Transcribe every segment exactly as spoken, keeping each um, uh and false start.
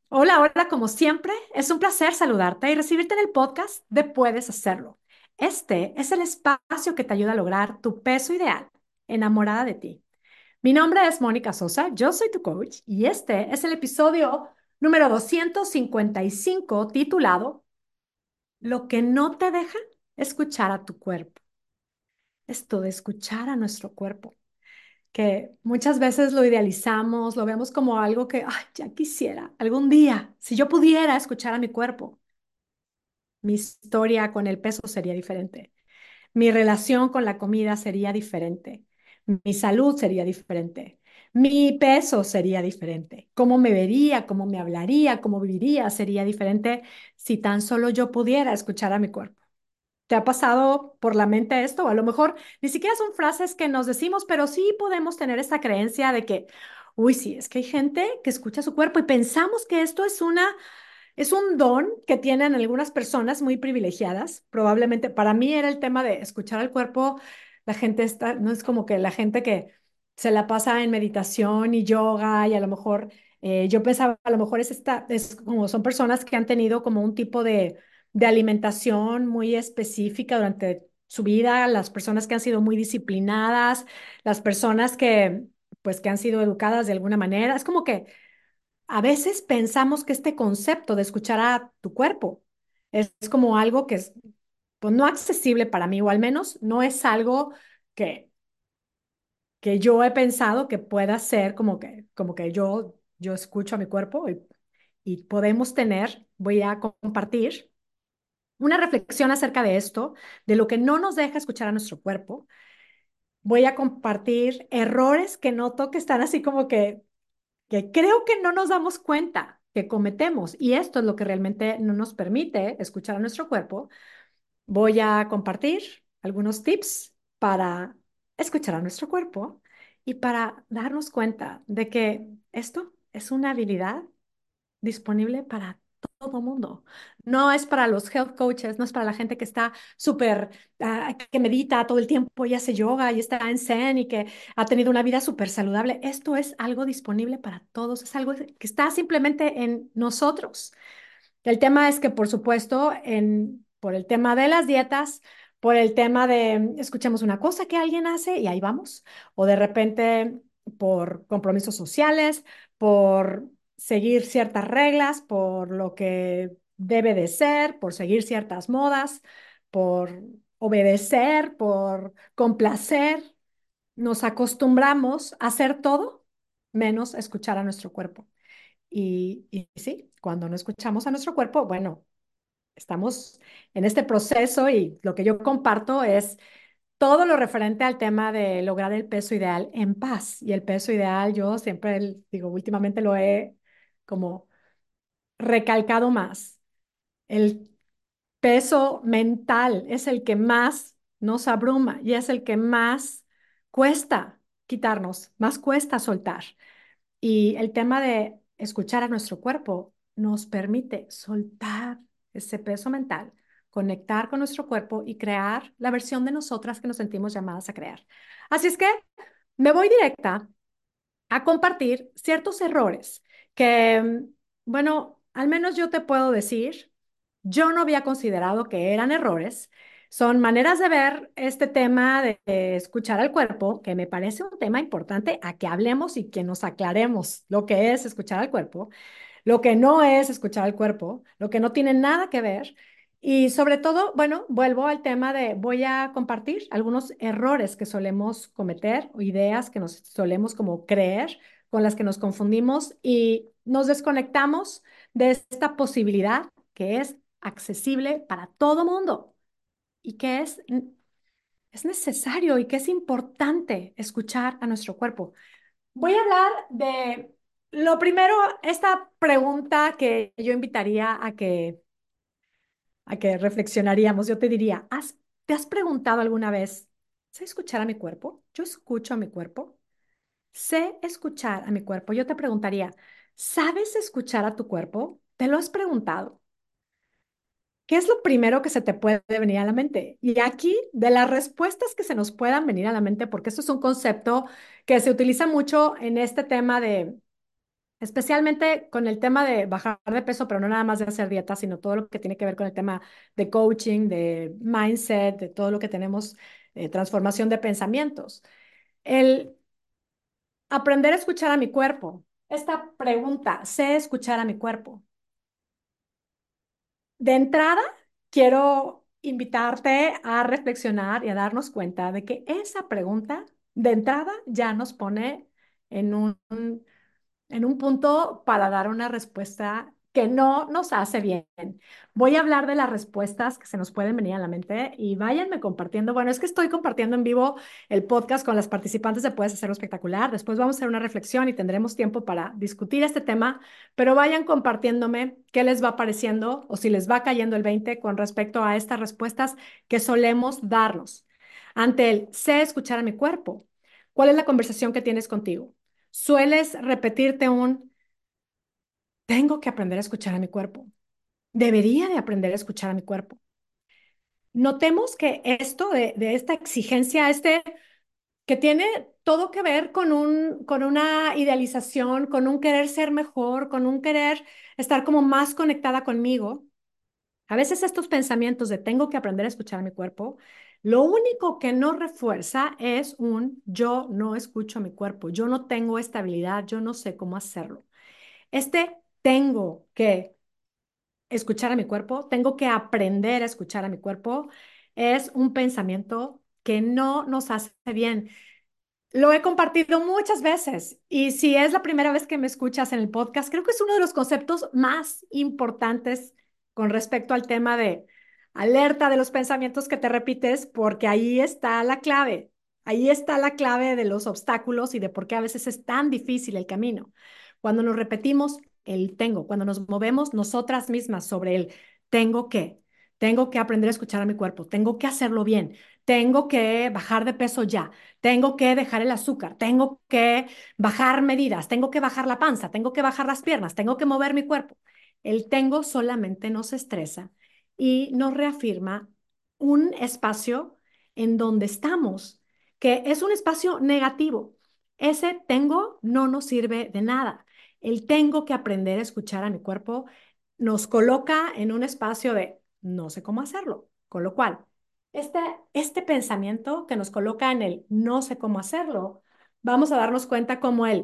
Hola, hola, como siempre, es un placer saludarte y recibirte en el podcast de Puedes Hacerlo. Este es el espacio que te ayuda a lograr tu peso ideal, enamorada de ti. Mi nombre es Mónica Sosa, yo soy tu coach y este es el episodio número doscientos cincuenta y cinco titulado Lo que no te deja escuchar a tu cuerpo. Esto de escuchar a nuestro cuerpo, que muchas veces lo idealizamos, lo vemos como algo que, ay, ya quisiera, algún día, si yo pudiera escuchar a mi cuerpo, mi historia con el peso sería diferente, mi relación con la comida sería diferente, mi salud sería diferente, mi peso sería diferente, cómo me vería, cómo me hablaría, cómo viviría sería diferente si tan solo yo pudiera escuchar a mi cuerpo. ¿Te ha pasado por la mente esto? O a lo mejor ni siquiera son frases que nos decimos, pero sí podemos tener esta creencia de que, uy, sí, es que hay gente que escucha su cuerpo y pensamos que esto es una, es un don que tienen algunas personas muy privilegiadas. Probablemente para mí era el tema de escuchar al cuerpo. La gente está, no es como que la gente que se la pasa en meditación y yoga y a lo mejor eh, yo pensaba, a lo mejor es esta, es como son personas que han tenido como un tipo de de alimentación muy específica durante su vida, las personas que han sido muy disciplinadas, las personas que, pues, que han sido educadas de alguna manera. Es como que a veces pensamos que este concepto de escuchar a tu cuerpo es, es como algo que es, pues, no accesible para mí, o al menos no es algo que, que yo he pensado que pueda ser como que, como que yo, yo escucho a mi cuerpo y, y podemos tener, voy a compartir una reflexión acerca de esto, de lo que no nos deja escuchar a nuestro cuerpo. Voy a compartir errores que noto que están así como que, que creo que no nos damos cuenta que cometemos y esto es lo que realmente no nos permite escuchar a nuestro cuerpo. Voy a compartir algunos tips para escuchar a nuestro cuerpo y para darnos cuenta de que esto es una habilidad disponible para todo mundo. No es para los health coaches, no es para la gente que está súper, ah, que medita todo el tiempo y hace yoga y está en zen y que ha tenido una vida súper saludable. Esto es algo disponible para todos, es algo que está simplemente en nosotros. El tema es que, por supuesto, en, por el tema de las dietas, por el tema de escuchamos una cosa que alguien hace y ahí vamos, o de repente por compromisos sociales, por seguir ciertas reglas, por lo que debe de ser, por seguir ciertas modas, por obedecer, por complacer, nos acostumbramos a hacer todo menos escuchar a nuestro cuerpo. Y, y sí, cuando no escuchamos a nuestro cuerpo, bueno, estamos en este proceso y lo que yo comparto es todo lo referente al tema de lograr el peso ideal en paz. Y el peso ideal, yo siempre el- digo, últimamente lo he como recalcado más. El peso mental es el que más nos abruma y es el que más cuesta quitarnos, más cuesta soltar. Y el tema de escuchar a nuestro cuerpo nos permite soltar ese peso mental, conectar con nuestro cuerpo y crear la versión de nosotras que nos sentimos llamadas a crear. Así es que me voy directa a compartir ciertos errores que, mm, bueno, al menos yo te puedo decir, yo no había considerado que eran errores. Son maneras de ver este tema de, de escuchar al cuerpo, que me parece un tema importante a que hablemos y que nos aclaremos lo que es escuchar al cuerpo, lo que no es escuchar al cuerpo, lo que no tiene nada que ver. Y sobre todo, bueno, vuelvo al tema de, voy a compartir algunos errores que solemos cometer o ideas que nos solemos como creer, con las que nos confundimos y nos desconectamos de esta posibilidad que es accesible para todo mundo y que es, es necesario y que es importante escuchar a nuestro cuerpo. Voy a hablar de lo primero, esta pregunta que yo invitaría a que, a que reflexionaríamos. Yo te diría, ¿has, ¿te has preguntado alguna vez, ¿sé escuchar a mi cuerpo? ¿Yo escucho a mi cuerpo? ¿Sé escuchar a mi cuerpo? Yo te preguntaría, ¿sabes escuchar a tu cuerpo? ¿Te lo has preguntado? ¿Qué es lo primero que se te puede venir a la mente? Y aquí, de las respuestas que se nos puedan venir a la mente, porque esto es un concepto que se utiliza mucho en este tema de especialmente con el tema de bajar de peso, pero no nada más de hacer dieta, sino todo lo que tiene que ver con el tema de coaching, de mindset, de todo lo que tenemos, eh, transformación de pensamientos. El aprender a escuchar a mi cuerpo. Esta pregunta, ¿sé escuchar a mi cuerpo? De entrada, quiero invitarte a reflexionar y a darnos cuenta de que esa pregunta, de entrada, ya nos pone en un en un punto para dar una respuesta que no nos hace bien. Voy a hablar de las respuestas que se nos pueden venir a la mente y váyanme compartiendo. Bueno, es que estoy compartiendo en vivo el podcast con las participantes de Puedes Hacerlo Espectacular. Después vamos a hacer una reflexión y tendremos tiempo para discutir este tema, pero vayan compartiéndome qué les va pareciendo o si les va cayendo el veinte con respecto a estas respuestas que solemos darnos. Ante el sé escuchar a mi cuerpo, ¿cuál es la conversación que tienes contigo? Sueles repetirte un, tengo que aprender a escuchar a mi cuerpo. Debería de aprender a escuchar a mi cuerpo. Notemos que esto de, de esta exigencia, este que tiene todo que ver con un, con una idealización, con un querer ser mejor, con un querer estar como más conectada conmigo. A veces estos pensamientos de tengo que aprender a escuchar a mi cuerpo, lo único que no refuerza es un yo no escucho a mi cuerpo, yo no tengo estabilidad, yo no sé cómo hacerlo. Este tengo que escuchar a mi cuerpo, tengo que aprender a escuchar a mi cuerpo, es un pensamiento que no nos hace bien. Lo he compartido muchas veces y si es la primera vez que me escuchas en el podcast, creo que es uno de los conceptos más importantes con respecto al tema de alerta de los pensamientos que te repites, porque ahí está la clave. Ahí está la clave de los obstáculos y de por qué a veces es tan difícil el camino. Cuando nos repetimos el tengo, cuando nos movemos nosotras mismas sobre el tengo que, tengo que aprender a escuchar a mi cuerpo, tengo que hacerlo bien, tengo que bajar de peso ya, tengo que dejar el azúcar, tengo que bajar medidas, tengo que bajar la panza, tengo que bajar las piernas, tengo que mover mi cuerpo. El tengo solamente nos estresa y nos reafirma un espacio en donde estamos, que es un espacio negativo. Ese tengo no nos sirve de nada. El tengo que aprender a escuchar a mi cuerpo nos coloca en un espacio de no sé cómo hacerlo, con lo cual este, este pensamiento que nos coloca en el no sé cómo hacerlo, vamos a darnos cuenta como el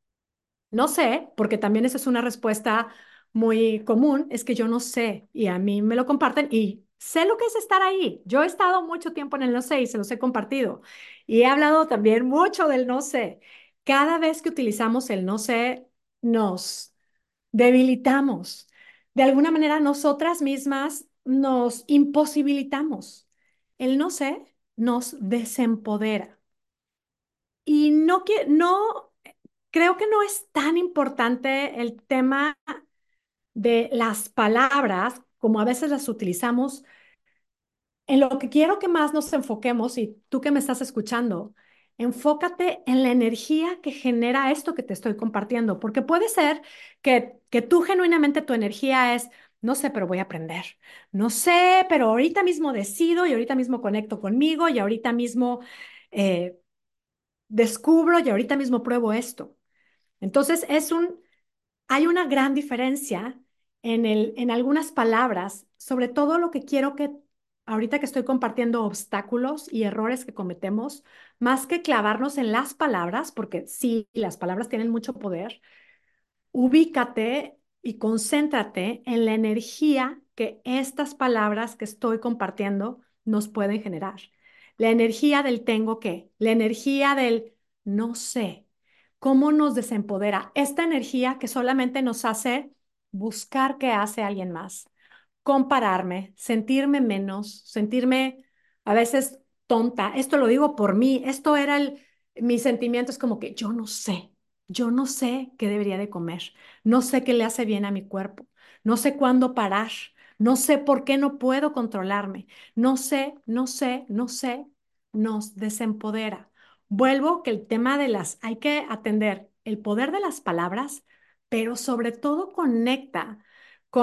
no sé, porque también esa es una respuesta muy común, es que yo no sé y a mí me lo comparten y sé lo que es estar ahí. Yo he estado mucho tiempo en el no sé y se los he compartido y he hablado también mucho del no sé. Cada vez que utilizamos el no sé, nos debilitamos. De alguna manera, nosotras mismas nos imposibilitamos. El no sé nos desempodera. Y no, que, no, creo que no es tan importante el tema de las palabras como a veces las utilizamos. En lo que quiero que más nos enfoquemos, y tú que me estás escuchando, enfócate en la energía que genera esto que te estoy compartiendo, porque puede ser que, que tú genuinamente tu energía es, no sé, pero voy a aprender, no sé, pero ahorita mismo decido y ahorita mismo conecto conmigo y ahorita mismo eh, descubro y ahorita mismo pruebo esto. Entonces, es un, hay una gran diferencia en el, en algunas palabras, sobre todo lo que quiero que ahorita que estoy compartiendo obstáculos y errores que cometemos, más que clavarnos en las palabras, porque sí, las palabras tienen mucho poder, ubícate y concéntrate en la energía que estas palabras que estoy compartiendo nos pueden generar. La energía del tengo que, la energía del no sé, cómo nos desempodera. Esta energía que solamente nos hace buscar qué hace alguien más, compararme, sentirme menos, sentirme a veces tonta. Esto lo digo por mí, esto era el, mi sentimiento, es como que yo no sé, yo no sé qué debería de comer, no sé qué le hace bien a mi cuerpo, no sé cuándo parar, no sé por qué no puedo controlarme, no sé, no sé, no sé, nos desempodera. Vuelvo que el tema de las, hay que atender el poder de las palabras, pero sobre todo conecta con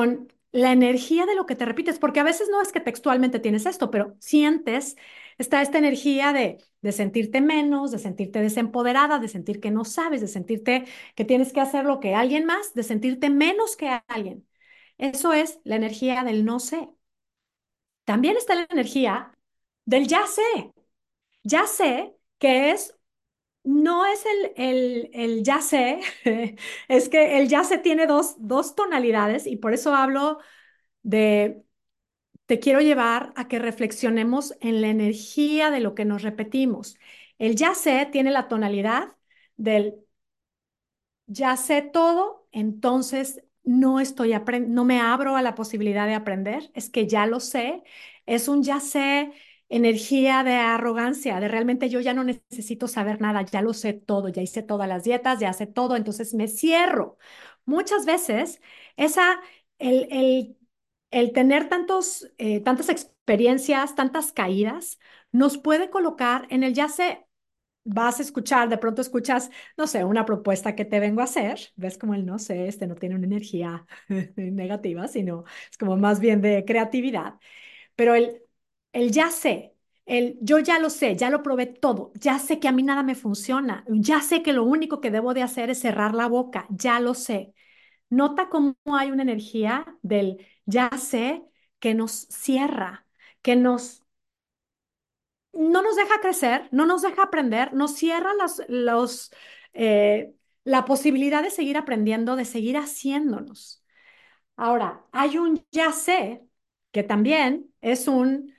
la energía de lo que te repites, porque a veces no es que textualmente tienes esto, pero sientes, está esta energía de, de sentirte menos, de sentirte desempoderada, de sentir que no sabes, de sentirte que tienes que hacer lo que alguien más, de sentirte menos que alguien. Eso es la energía del no sé. También está la energía del ya sé. Ya sé que es, no es el, el, el ya sé, es que el ya sé tiene dos, dos tonalidades y por eso hablo de, te quiero llevar a que reflexionemos en la energía de lo que nos repetimos. El ya sé tiene la tonalidad del ya sé todo, entonces no estoy apren- no me abro a la posibilidad de aprender, es que ya lo sé, es un ya sé, energía de arrogancia, de realmente yo ya no necesito saber nada, ya lo sé todo, ya hice todas las dietas, ya sé todo, entonces me cierro. Muchas veces esa, el, el, el tener tantos, eh, tantas experiencias, tantas caídas, nos puede colocar en el ya sé. Vas a escuchar, de pronto escuchas, no sé, una propuesta que te vengo a hacer, ves como el no sé, este no tiene una energía negativa, sino es como más bien de creatividad, pero el, el ya sé, el yo ya lo sé, ya lo probé todo, ya sé que a mí nada me funciona, ya sé que lo único que debo de hacer es cerrar la boca, ya lo sé. Nota cómo hay una energía del ya sé que nos cierra, que nos no nos deja crecer, no nos deja aprender, nos cierra las, los, eh, la posibilidad de seguir aprendiendo, de seguir haciéndonos. Ahora, hay un ya sé, que también es un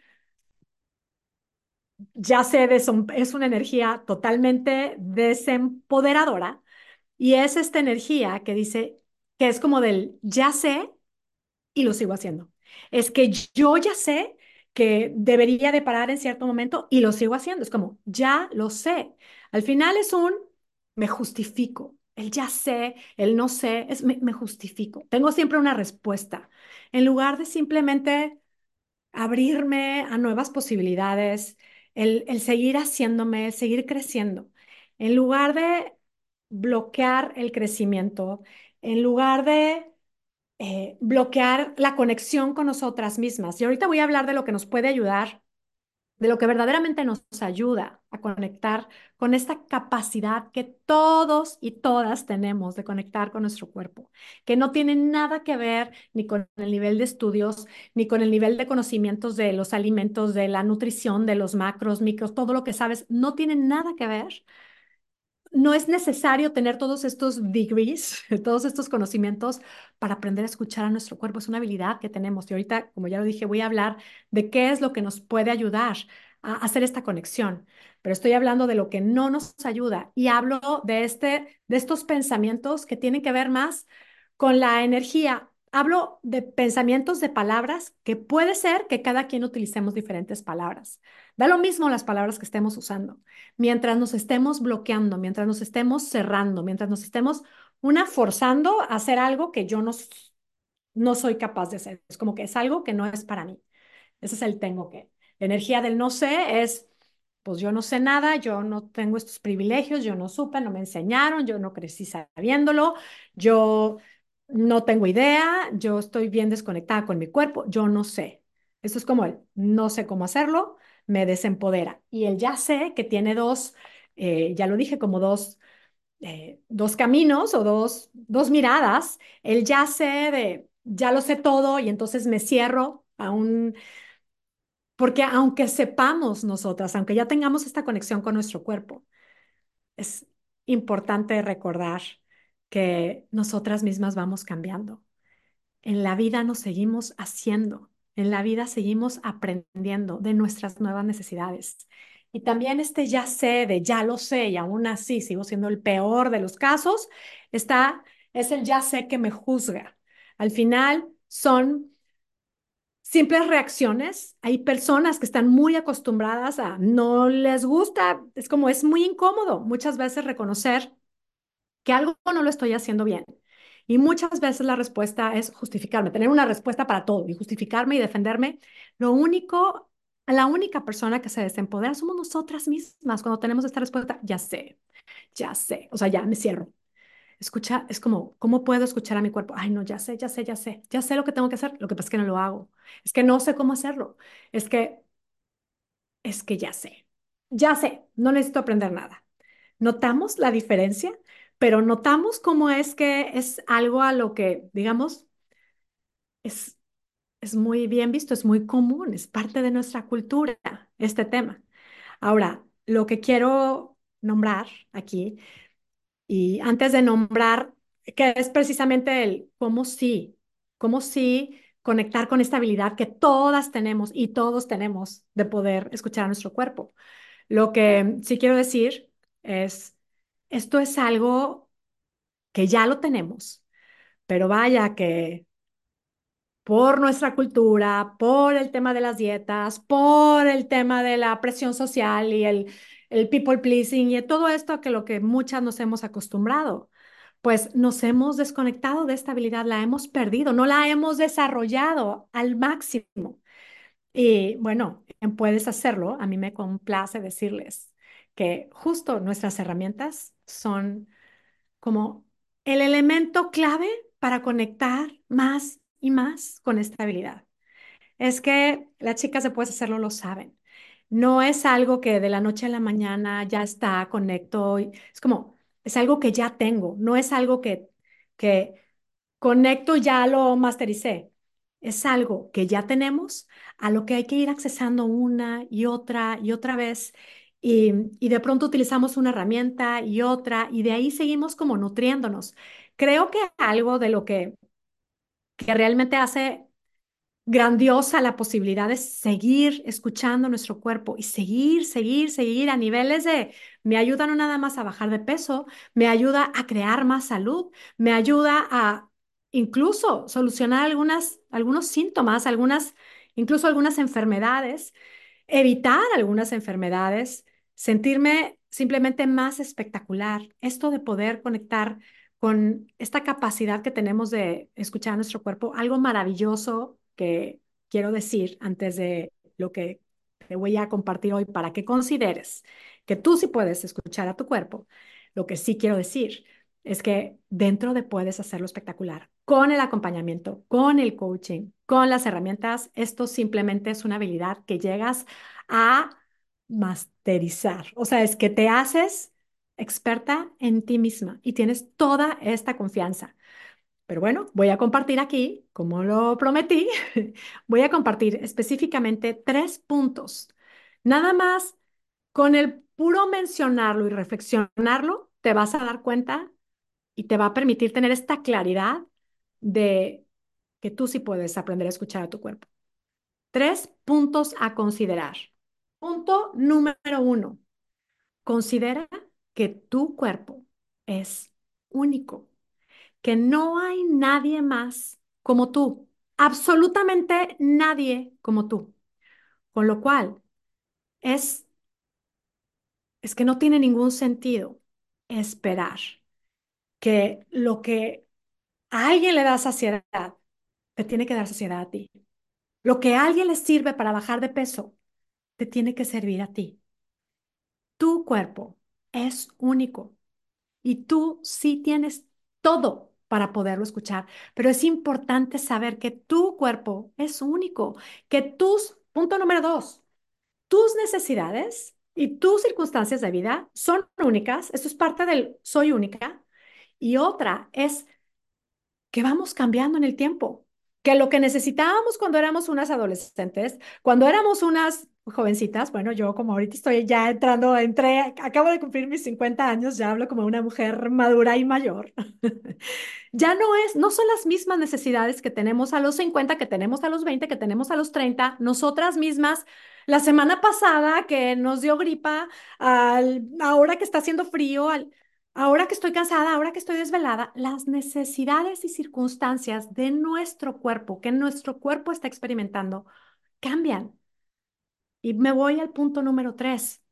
ya sé, de, es una energía totalmente desempoderadora y es esta energía que dice que es como del ya sé y lo sigo haciendo. Es que yo ya sé que debería de parar en cierto momento y lo sigo haciendo. Es como, ya lo sé. Al final es un, me justifico. El ya sé, el no sé, es me, me justifico. Tengo siempre una respuesta. En lugar de simplemente abrirme a nuevas posibilidades, el, el seguir haciéndome, el seguir creciendo. En lugar de bloquear el crecimiento, en lugar de eh, bloquear la conexión con nosotras mismas. Y ahorita voy a hablar de lo que nos puede ayudar, de lo que verdaderamente nos ayuda a conectar con esta capacidad que todos y todas tenemos de conectar con nuestro cuerpo, que no tiene nada que ver ni con el nivel de estudios, ni con el nivel de conocimientos de los alimentos, de la nutrición, de los macros, micros, todo lo que sabes, no tiene nada que ver. No es necesario tener todos estos degrees, todos estos conocimientos para aprender a escuchar a nuestro cuerpo. Es una habilidad que tenemos. Y ahorita, como ya lo dije, voy a hablar de qué es lo que nos puede ayudar a hacer esta conexión. Pero estoy hablando de lo que no nos ayuda y hablo de, este, de estos pensamientos que tienen que ver más con la energía. Hablo de pensamientos de palabras que puede ser que cada quien utilicemos diferentes palabras. Da lo mismo las palabras que estemos usando mientras nos estemos bloqueando, mientras nos estemos cerrando, mientras nos estemos, una, forzando a hacer algo que yo no, no soy capaz de hacer. Es como que es algo que no es para mí. Ese es el tengo que. La energía del no sé es, pues yo no sé nada, yo no tengo estos privilegios, yo no supe, no me enseñaron, yo no crecí sabiéndolo, yo no tengo idea, yo estoy bien desconectada con mi cuerpo, yo no sé. Eso es como el no sé cómo hacerlo, me desempodera. Y el ya sé que tiene dos, eh, ya lo dije, como dos, eh, dos caminos o dos, dos miradas. El ya sé de, ya lo sé todo y entonces me cierro a un porque aunque sepamos nosotras, aunque ya tengamos esta conexión con nuestro cuerpo, es importante recordar que nosotras mismas vamos cambiando. En la vida nos seguimos haciendo, en la vida seguimos aprendiendo de nuestras nuevas necesidades. Y también este ya sé, de ya lo sé, y aún así sigo siendo el peor de los casos, está, es el ya sé que me juzga. Al final son simples reacciones. Hay personas que están muy acostumbradas a no les gusta, es como es muy incómodo muchas veces reconocer que algo no lo estoy haciendo bien. Y muchas veces la respuesta es justificarme, tener una respuesta para todo y justificarme y defenderme. Lo único, la única persona que se desempodera somos nosotras mismas cuando tenemos esta respuesta, ya sé, ya sé, o sea, ya me cierro. Escucha, es como, ¿cómo puedo escuchar a mi cuerpo? Ay, no, ya sé, ya sé, ya sé, ya sé lo que tengo que hacer. Lo que pasa es que no lo hago. Es que no sé cómo hacerlo. Es que, es que ya sé. Ya sé, no necesito aprender nada. Notamos la diferencia, pero notamos cómo es que es algo a lo que, digamos, es, es muy bien visto, es muy común, es parte de nuestra cultura, este tema. Ahora, lo que quiero nombrar aquí, y antes de nombrar, que es precisamente el cómo sí, cómo sí conectar con esta habilidad que todas tenemos y todos tenemos de poder escuchar a nuestro cuerpo. Lo que sí quiero decir es, esto es algo que ya lo tenemos, pero vaya que por nuestra cultura, por el tema de las dietas, por el tema de la presión social y el, el people pleasing y todo esto que lo que muchas nos hemos acostumbrado, pues nos hemos desconectado de esta habilidad, la hemos perdido, no la hemos desarrollado al máximo. Y bueno, en puedes hacerlo. A mí me complace decirles que justo nuestras herramientas son como el elemento clave para conectar más y más con esta habilidad. Es que las chicas de Puedes Hacerlo lo saben. No es algo que de la noche a la mañana ya está, conecto. y- Es como, es algo que ya tengo, no es algo que, que conecto y ya lo mastericé. Es algo que ya tenemos, a lo que hay que ir accesando una y otra y otra vez. Y, y de pronto utilizamos una herramienta y otra, y de ahí seguimos como nutriéndonos. Creo que algo de lo que, que realmente hace grandiosa la posibilidad de seguir escuchando nuestro cuerpo y seguir, seguir, seguir a niveles de, me ayuda no nada más a bajar de peso, me ayuda a crear más salud, me ayuda a incluso solucionar algunas, algunos síntomas, algunas, incluso algunas enfermedades, evitar algunas enfermedades, sentirme simplemente más espectacular. Esto de poder conectar con esta capacidad que tenemos de escuchar a nuestro cuerpo, algo maravilloso que quiero decir antes de lo que te voy a compartir hoy para que consideres que tú sí puedes escuchar a tu cuerpo. Lo que sí quiero decir es que dentro de puedes hacerlo espectacular, con el acompañamiento, con el coaching, con las herramientas, esto simplemente es una habilidad que llegas a masterizar. O sea, es que te haces experta en ti misma y tienes toda esta confianza. Pero bueno, voy a compartir aquí, como lo prometí, voy a compartir específicamente tres puntos. Nada más con el puro mencionarlo y reflexionarlo, te vas a dar cuenta y te va a permitir tener esta claridad de que tú sí puedes aprender a escuchar a tu cuerpo. Tres puntos a considerar. Punto número uno, considera que tu cuerpo es único, que no hay nadie más como tú, absolutamente nadie como tú. Con lo cual, es, es que no tiene ningún sentido esperar que lo que a alguien le da saciedad, te tiene que dar saciedad a ti. Lo que a alguien le sirve para bajar de peso, te tiene que servir a ti. Tu cuerpo es único. Y tú sí tienes todo para poderlo escuchar, pero es importante saber que tu cuerpo es único, que tus, punto número dos, tus necesidades y tus circunstancias de vida son únicas. Esto es parte del soy única. Y otra es que vamos cambiando en el tiempo, que lo que necesitábamos cuando éramos unas adolescentes, cuando éramos unas jovencitas, bueno, yo como ahorita estoy ya entrando, entré, acabo de cumplir mis cincuenta años, ya hablo como una mujer madura y mayor. Ya no es, no son las mismas necesidades que tenemos a los cincuenta, que tenemos a los veinte, que tenemos a los treinta. Nosotras mismas, la semana pasada que nos dio gripa, al, ahora que está haciendo frío, al, ahora que estoy cansada, ahora que estoy desvelada, las necesidades y circunstancias de nuestro cuerpo, que nuestro cuerpo está experimentando, cambian. Y me voy al punto número tres.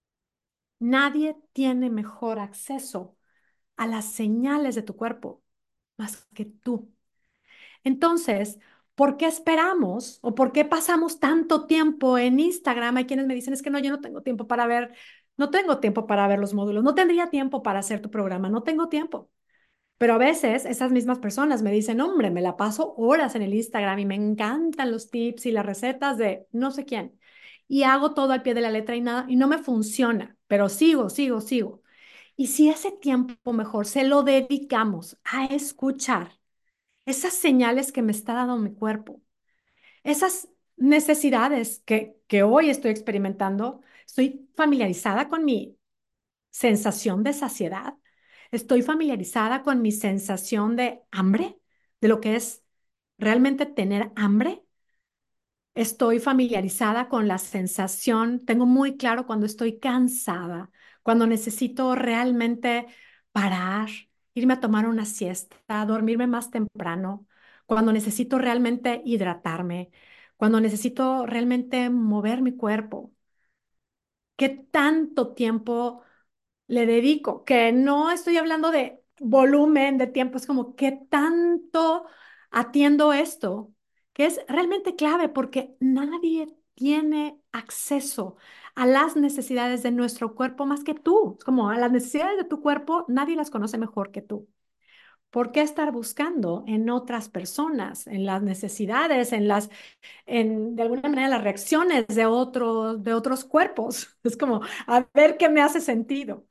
Nadie tiene mejor acceso a las señales de tu cuerpo más que tú. Entonces, ¿por qué esperamos o por qué pasamos tanto tiempo en Instagram? Hay quienes me dicen, es que no, yo no tengo tiempo para ver, no tengo tiempo para ver los módulos, no tendría tiempo para hacer tu programa, no tengo tiempo. Pero a veces esas mismas personas me dicen, hombre, me la paso horas en el Instagram y me encantan los tips y las recetas de no sé quién. Y hago todo al pie de la letra y nada, y no me funciona, pero sigo, sigo, sigo. Y si ese tiempo mejor se lo dedicamos a escuchar esas señales que me está dando mi cuerpo, esas necesidades que, que hoy estoy experimentando, estoy familiarizada con mi sensación de saciedad, estoy familiarizada con mi sensación de hambre, de lo que es realmente tener hambre. Estoy familiarizada con la sensación, tengo muy claro cuando estoy cansada, cuando necesito realmente parar, irme a tomar una siesta, dormirme más temprano, cuando necesito realmente hidratarme, cuando necesito realmente mover mi cuerpo. ¿Qué tanto tiempo le dedico? Que no estoy hablando de volumen de tiempo, es como qué tanto atiendo esto, que es realmente clave porque nadie tiene acceso a las necesidades de nuestro cuerpo más que tú. Es como a las necesidades de tu cuerpo, nadie las conoce mejor que tú. ¿Por qué estar buscando en otras personas, en las necesidades, en las en, de alguna manera, las reacciones de otros, de otros cuerpos? Es como, a ver qué me hace sentido.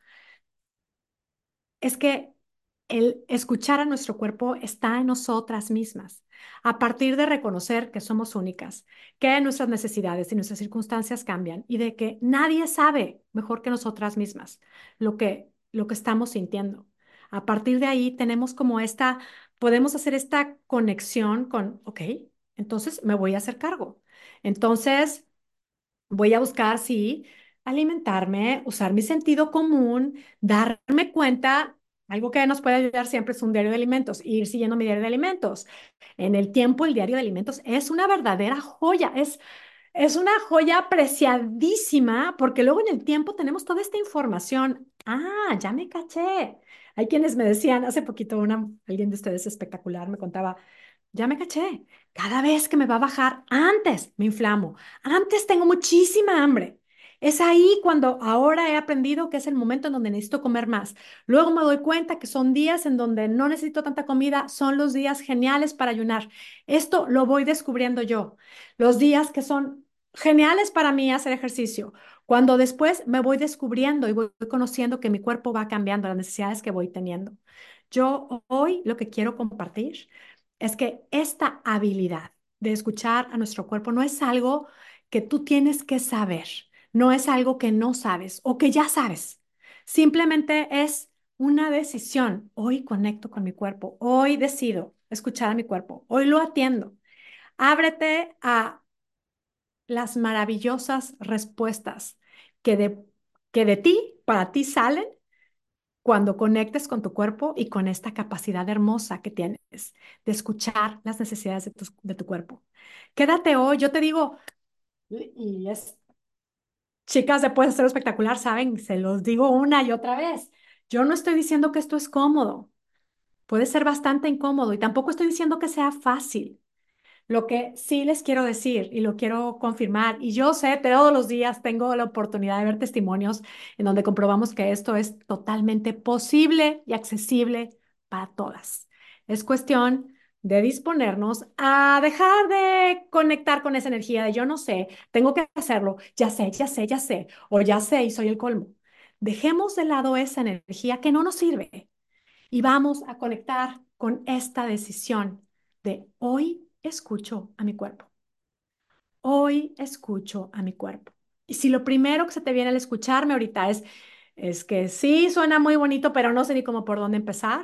Es que el escuchar a nuestro cuerpo está en nosotras mismas. A partir de reconocer que somos únicas, que nuestras necesidades y nuestras circunstancias cambian y de que nadie sabe mejor que nosotras mismas lo que, lo que estamos sintiendo. A partir de ahí tenemos como esta, podemos hacer esta conexión con, ok, entonces me voy a hacer cargo. Entonces, voy a buscar, sí, alimentarme, usar mi sentido común, darme cuenta. Algo que nos puede ayudar siempre es un diario de alimentos, ir siguiendo mi diario de alimentos. En el tiempo, el diario de alimentos es una verdadera joya, es, es una joya apreciadísima porque luego en el tiempo tenemos toda esta información. Ah, ya me caché. Hay quienes me decían, hace poquito una, alguien de ustedes espectacular me contaba, ya me caché. Cada vez que me va a bajar, antes me inflamo, antes tengo muchísima hambre. Es ahí cuando ahora he aprendido que es el momento en donde necesito comer más. Luego me doy cuenta que son días en donde no necesito tanta comida, son los días geniales para ayunar. Esto lo voy descubriendo yo. Los días que son geniales para mí hacer ejercicio. Cuando después me voy descubriendo y voy conociendo que mi cuerpo va cambiando, las necesidades que voy teniendo. Yo hoy lo que quiero compartir es que esta habilidad de escuchar a nuestro cuerpo no es algo que tú tienes que saber, no es algo que no sabes o que ya sabes. Simplemente es una decisión. Hoy conecto con mi cuerpo, hoy decido escuchar a mi cuerpo, hoy lo atiendo. Ábrete a las maravillosas respuestas que de, que de ti, para ti salen cuando conectes con tu cuerpo y con esta capacidad hermosa que tienes de escuchar las necesidades de tu, de tu cuerpo. Quédate hoy, yo te digo, y y es, chicas de Puede Ser Espectacular, saben, se los digo una y otra vez. Yo no estoy diciendo que esto es cómodo, puede ser bastante incómodo y tampoco estoy diciendo que sea fácil. Lo que sí les quiero decir y lo quiero confirmar, y yo sé, todos los días tengo la oportunidad de ver testimonios en donde comprobamos que esto es totalmente posible y accesible para todas. Es cuestión de disponernos a dejar de conectar con esa energía de yo no sé, tengo que hacerlo, ya sé, ya sé, ya sé, o ya sé y soy el colmo. Dejemos de lado esa energía que no nos sirve y vamos a conectar con esta decisión de hoy escucho a mi cuerpo. Hoy escucho a mi cuerpo. Y si lo primero que se te viene al escucharme ahorita es, es que sí, suena muy bonito, pero no sé ni cómo por dónde empezar,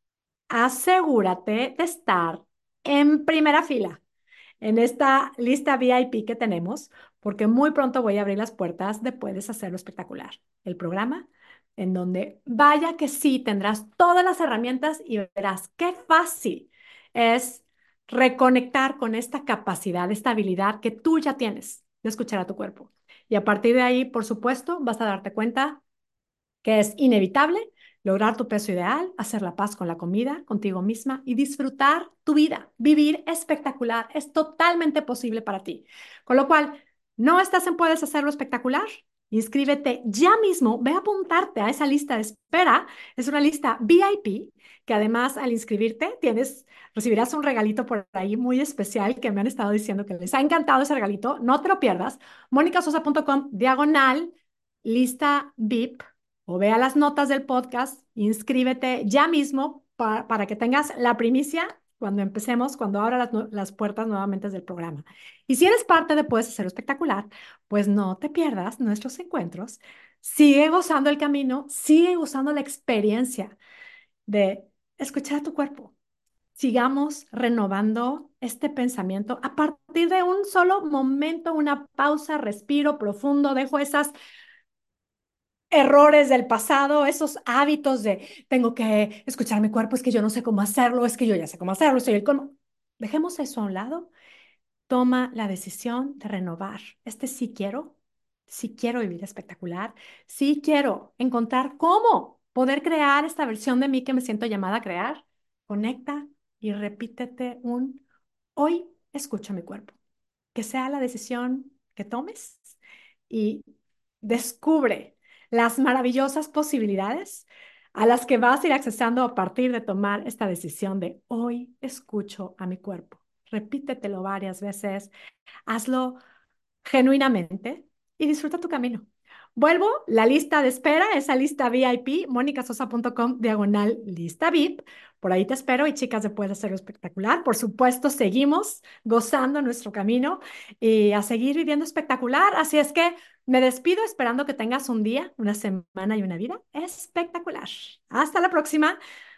asegúrate de estar en primera fila en esta lista V I P que tenemos, porque muy pronto voy a abrir las puertas de Puedes Hacerlo Espectacular, el programa en donde vaya que sí tendrás todas las herramientas y verás qué fácil es reconectar con esta capacidad, esta habilidad que tú ya tienes de escuchar a tu cuerpo. Y a partir de ahí, por supuesto, vas a darte cuenta que es inevitable lograr tu peso ideal, hacer la paz con la comida, contigo misma y disfrutar tu vida. Vivir espectacular es totalmente posible para ti. Con lo cual, no estás en Puedes Hacerlo Espectacular. Inscríbete ya mismo, ve a apuntarte a esa lista de espera. Es una lista V I P que además al inscribirte tienes, recibirás un regalito por ahí muy especial que me han estado diciendo que les ha encantado ese regalito. No te lo pierdas. mónicasosa.com diagonal lista V I P o vea las notas del podcast. Inscríbete ya mismo pa- para que tengas la primicia cuando empecemos, cuando abra las, nu- las puertas nuevamente del programa. Y si eres parte de Puedes Hacerlo Espectacular, pues no te pierdas nuestros encuentros. Sigue gozando el camino, sigue gozando la experiencia de escuchar a tu cuerpo. Sigamos renovando este pensamiento a partir de un solo momento, una pausa, respiro profundo, dejo esas errores del pasado, esos hábitos de tengo que escuchar mi cuerpo, es que yo no sé cómo hacerlo, es que yo ya sé cómo hacerlo, soy el colmo. Dejemos eso a un lado. Toma la decisión de renovar. Este sí quiero, sí quiero vivir espectacular, sí quiero encontrar cómo poder crear esta versión de mí que me siento llamada a crear. Conecta y repítete un hoy escucho mi cuerpo. Que sea la decisión que tomes y descubre las maravillosas posibilidades a las que vas a ir accesando a partir de tomar esta decisión de hoy escucho a mi cuerpo. Repítetelo varias veces. Hazlo genuinamente y disfruta tu camino. Vuelvo, la lista de espera, esa lista V I P, monicasosa.com diagonal lista V I P. Por ahí te espero y chicas de Puedes Hacerlo Espectacular. Por supuesto, seguimos gozando nuestro camino y a seguir viviendo espectacular. Así es que me despido esperando que tengas un día, una semana y una vida espectacular. Hasta la próxima.